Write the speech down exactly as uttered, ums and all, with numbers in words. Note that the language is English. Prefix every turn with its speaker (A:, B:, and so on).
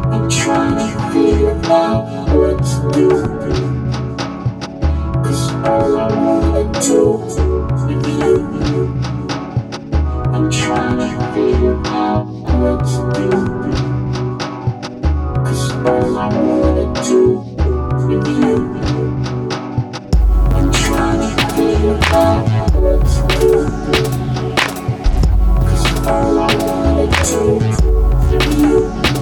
A: I'm trying to figure out what to do. Cause all I wanna do with you. I'm trying to figure out what to do. Cause all I wanna